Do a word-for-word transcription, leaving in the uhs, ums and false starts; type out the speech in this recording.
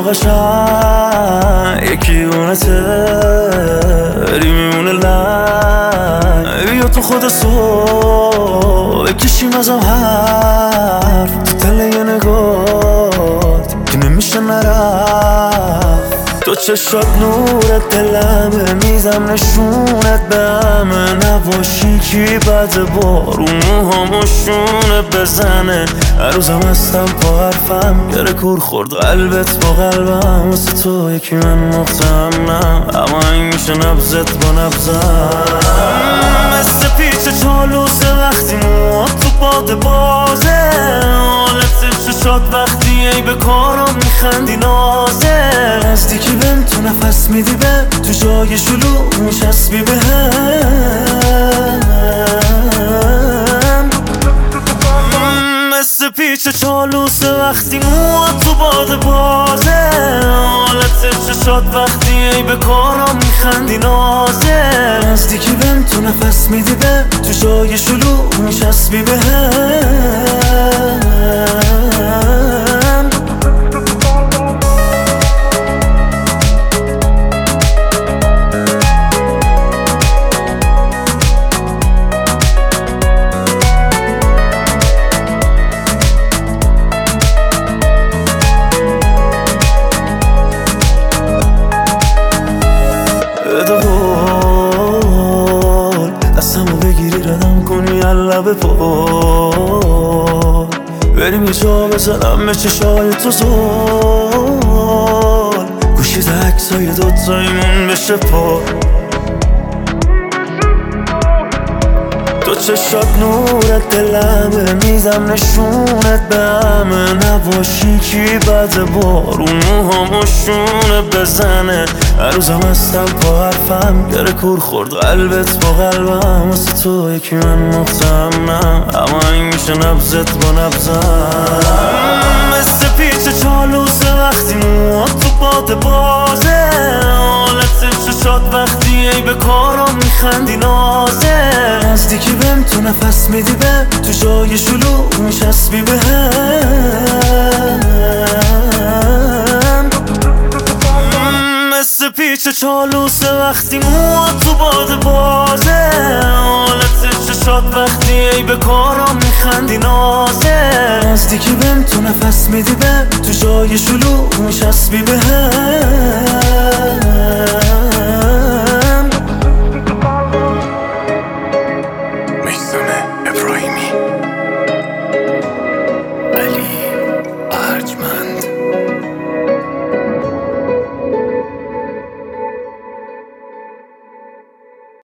قشنگ یکی اونته بری میمونه لنگ. بیا تو خود صبح بکشیم ازم حرف تو تله یه نگات که نمیشه نرفت. تو چشات نورت دلمه میزم نشونت به همه نباشی کی بعد بارون موهامو شونه بزنه. هر روزم هستم با حرفم گره کور خورد قلبت با قلبم واسه تو یکی من مختمم اما این میشه نبزت با نبزم. مثل پیچ چالوسه وقتی موات تو باد بازه حالت چشات وقتی ای به کارم میخندی نازه. نزدیکی بهم تو نفس میدی به تو جای شلوغ میچسبی به هم. مثل پیچ چالوسه وقتی موات تو باد بازه حالت چشات وقتی ای به کارم میخندی نازه. نزدیکی بهم تو نفس میدی به تو جای شلوغ میچسبی به هم. دستمو بگیری ردم کنی لب پا بریم یه جا بزنم به چشای تو زل گوشی ده عکسای دوتاییمون بشه پا. تو چشات نورت دلمه میزم نشونت به همه نباشی کی بعد بارون موهامو شونه بزنه. هر روزم هستم با حرفم گره کور خورد قلبت با قلبم واسه تو یکی من مختمم اما این میشه نبزت با نبزم. مثل پیچ چالوسه وقتی موات تو باد بازه حالت چشات وقتی ای به کارم میخندی نازه. نزدیکی بهم تو نفس میدی به تو جای شلوغ میچسبی به هم. مثل پیچ چالوسه وقتی موات تو باد بازه حالت چشات وقتی ای به کارم میخندی نازه. نزدیکی بهم تو نفس میدی به تو جای شلوغ میچسبی به هم.